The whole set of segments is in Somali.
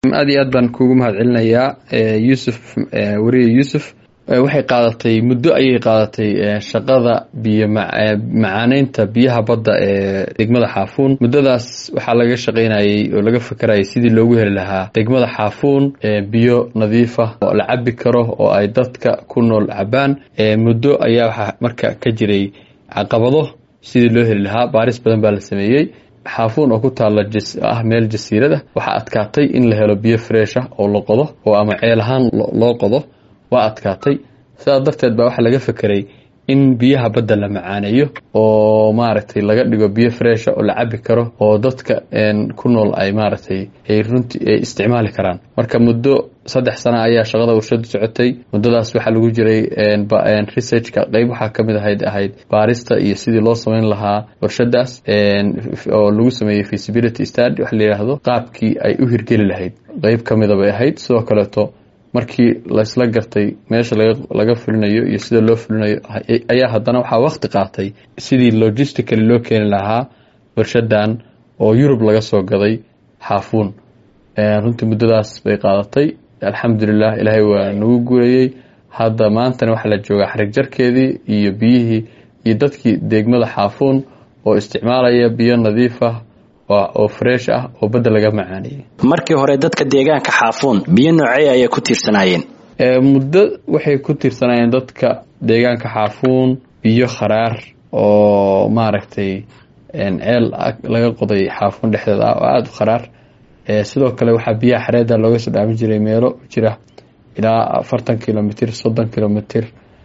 aad iyo aad baan kuugu mahadcelinayaa Yusuf wariye Yusuf waxay qaadatay muddo ayay qaadatay shaqada biyo macaaneynta biyaha badda ee degmada Xaafuun. muddadaas waxaa laga shaqeynayay oo laga fakarayay sidii loogu heli lahaa degmada Xaafuun biyo nadiif ah oo la cabi karo oo ay dadka ku nool cabaan. muddo ayaa waxa marka ka jiray caqabado sidii loo heli lahaa. baaris badan baa la sameeyay. Xaafuun oo ku taala meel jasiirada waxa adkaatay in la helo biyo fresh ah oo la qodo oo ama ceel ahaan loo qodo waa adkaatay. sidaas darteed baa waxa laga fakiray in biyaha badda la macaaneeyo oo maaragtay laga dhigo biyo fresh ah oo la cabi karo oo dadka ku nool ay maaragtay ay runtii isticmaali karaan. marka muddo 3 sano ayaa shaqada warshadu socotay. muddadaas waxa lagu jiray research-ka qayb waxa kamid ahayd baarista iyo sidii loo sameyn lahaa warshadaas oo lagu sameeyay feasibility study wax la yiraahdo qaabkii ay u hirgeli lahayd. qayb kamid ah bay ahayd. sidoo kale markii la isla gartay meesha laga fulinayo iyo sida loo fulinayo ayaa haddana waxa waqti qaatay sidii logistically loo keeni lahaa warshadan oo Europe laga soo gaday Xaafuun. runtii muddadaas bay qaadatay. alxamdulillah ilaahay waa nagu guuleeyay. hadda maantana waxa la joogaa xarig jarkeedii iyo biyihii iyo dadkii degmada Xaafuun oo isticmaalaya biyo nadiif ah oo fresh ah oo badda laga macaaneeyay. markii hore dadka deegaanka Xaafuun biyo noocay ay ku tiirsanaayeen? muddo waxay ku tiirsanaayeen dadka deegaanka Xaafuun biyo kharaar oo maaragtay ceel laga qoday Xaafuun dhexdeeda oo aad u kharaar. sidoo kale waxa biyaha xareeda looga soo dhaamin jiray meelo jira ilaa 40 kilomitir 30 kilomitir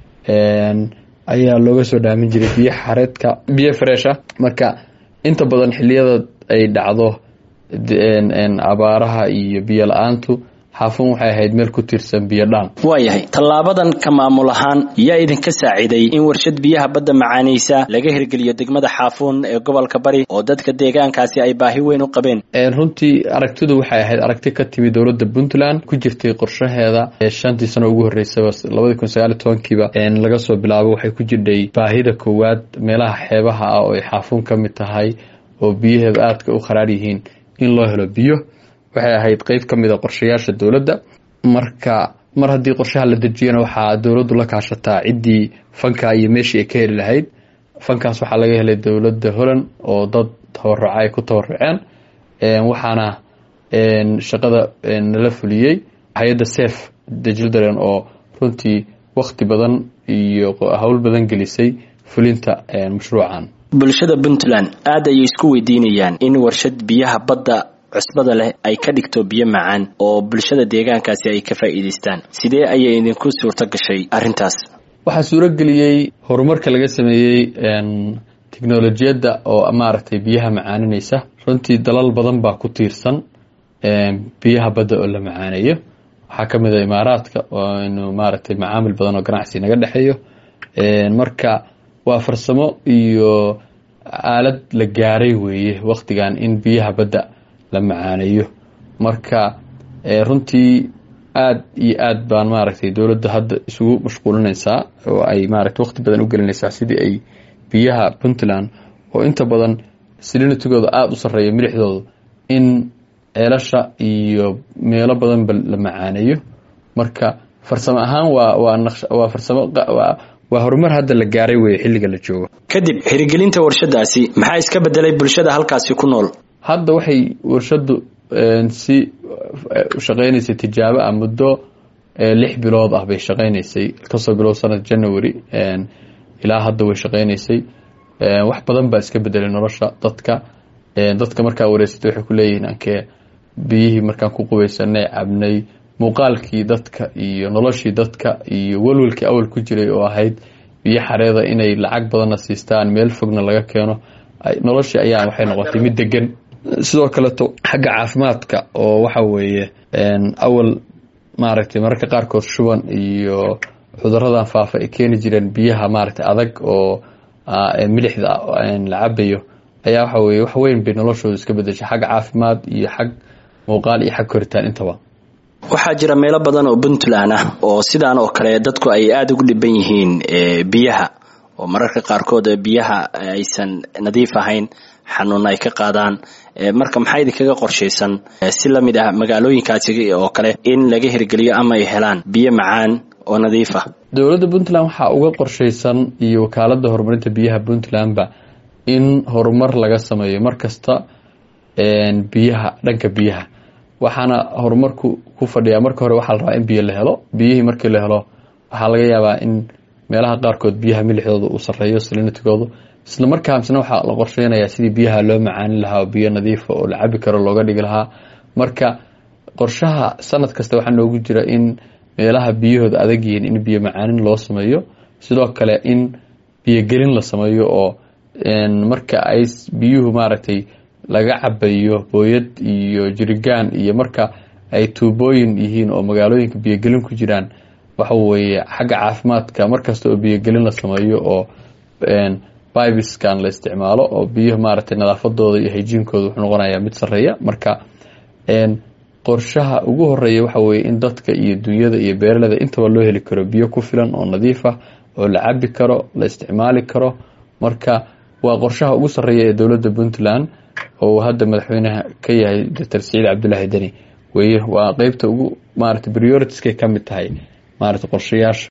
ayaa looga soo dhaamin jiray biyaha xareedka biyo fresh ah. marka inta badan xilliyada ay dhacdo abaaraha iyo biyo la'aantu Xaafuun waxay ahayd meel ku tiirsan biyo dhaan. waayahay talaabadan ka maamul ahaan yaa idinka saaciday in warshad biyaha badda macaaneysa laga hirgeliyo degmada Xaafuun ee gobolka Bari oo dadka deegaankaasi ay baahi weyn u qabeen? runtii aragtidu waxay ahayd aragti ka timid dowladda Puntland ku jirtay qorshaheeda 5 sano ugu horeysay 2019kiiba laga soo bilaabo waxay ku jirtay baahida koowaad meelaha xeebaha ah oo ay Xaafuun ka mid tahay oo biyaheedu aadka u kharaar yihiin in loo helo biyo. waxay ahayd qayb kamid ah qorshayaasha dawladda. marka mar haddii qorshaha la dejiyana waxa dawladdu la kaashataa cidii fanka iyo meeshii ay ka heli lahayd. fankaas waxa laga helay dawladda Holland oo dad tabarucay ku tabaruceen waxaana shaqada la fuliyay hay'adda Save the Children oo runtii waqti badan iyo hawl badan gelisay fulinta mashruucan. bulshada Puntland aad ay isku weydiinayaan in warshad biyaha badda cusbada leh ay ka dhigto biyo macaan oo bulshada deegaankaasi ay ka faa'iideystaan. sidee ayay idinku suurto gashay arintaas? waxa suuro galiyay horumarka laga sameeyay tiknoolajiyada oo maaragtay biyaha macaaninaysa. runtii dalal badan baa ku tiirsan biyaha badda oo la macaaneeyo. waxa kamid ah Imaaraadka oo inuu maaragtay macaamil badan oo ganacsi naga dhaxeeyo. marka waa farsamo iyo aalad la gaaray weeye waqtigan in biyaha badda la macaaneeyo. marka runtii aad iyo aad baan maaragtay dawladda hadda isugu mashquulinaysaa oo ay maaragtay waqti badan u gelinaysaa sidii ay biyaha Puntland oo inta badan salinitooda aad u sareeyo milixdooda in ceelasha iyo meelo badan la macaaneeyo. marka farsamo ahaan waa farsamo waa horumar hadda la gaaray weeye xilliga la joogo. kadib hirgelinta warshadaasi maxaa iska bedelay bulshada halkaasi ku nool? hadda waxay warshadu si shaqeynaysay tijaabo ah muddo 6 bilood ah bay shaqeynaysay kasoo bilow sanad January ilaa hadda way shaqeynaysay. wax badan baa iska bedelay nolosha dadka markaa wareysatay waxay ku leeyihiin ankee biyihii markaan ku qubaysanay cabnay muuqaalkii dadka iyo noloshii dadka iyo walwalkii awal ku jiray oo ahayd biyo xareeda inay lacag badanna siistaan meel fogna laga keeno noloshii ayaa waxay noqotay mid degan. sidoo kale xagga caafimaadka oo waxa weeye awal maaragtay mararka qaarkood shuban iyo cudurradan faafa ay keeni jireen biyaha maaragtay adag oo milixda la cabayo ayaa waxa weeye wax weyn bay noloshooda iska bedeshay xagga caafimaad iyo xag muuqaal iyo xag koritaan intaba. waxaa jira meelo badan oo Puntland ah oo sidaan oo kale dadku ay aad ugu dhiban yihiin biyaha oo mararka qaarkood biyaha aysan nadiif ahayn xanuuna ay ka qaadaan marka maxay idinkaga qorshaysan si lamid ah magaalooyinkaasi oo kale in laga hirgeliyo ama ay helaan biyo macaan oo nadiif ah? dowladda Puntland waxaa uga qorshaysan iyo wakaaladda horumarinta biyaha Puntlandba in horumar laga sameeyo markasta biyaha dhanka biyaha, waxaana horumarku ku fadhiyaa marka hore waxaa la rabaa in biyo la helo. biyihii markii la helo waxaa laga yaabaa in meelaha qaarkood biyaha milixdooda uu sareeyo salinitigoodu, isla markaasna waxaa la qorsheynayaa sidii biyaha loo macaanin lahaa oo biyo nadiif oo la cabi karo looga dhigi lahaa. marka qorshaha sanad kasta waxaa noogu jira in meelaha biyahooda adag yihiin in biyo macaanin loo sameeyo, sidoo kale in biyogelin la sameeyo oo marka ay biyuhu maaragtay laga cabayo booyad iyo jirigaan iyo marka ay tuubooyin yihiin oo magaalooyinka biyogelin ku jiraan, waxa weeye xagga caafimaadka markasta oo biyogelin la sameeyo oo bibeskan la isticmaalo oo biyaha maaragtay nadaafadooda iyo hygiene-kooda wuxuu noqonayaa mid sareeya. marka qorshaha ugu horeeya waxa weeye in dadka iyo dunyada iyo beeraleyda intaba loo heli karo biyo ku filan oo nadiif ah oo la cabi karo, la isticmaali karo. marka waa qorshaha ugu sareeya ee dowladda Puntland oo hadda madaxweynaha ka yahay Dr. Siciid Cabdullaahi Deni weeye. waa qaybta ugu maaragtay prioritieskay ka mid tahay maaragtay qorshayaasha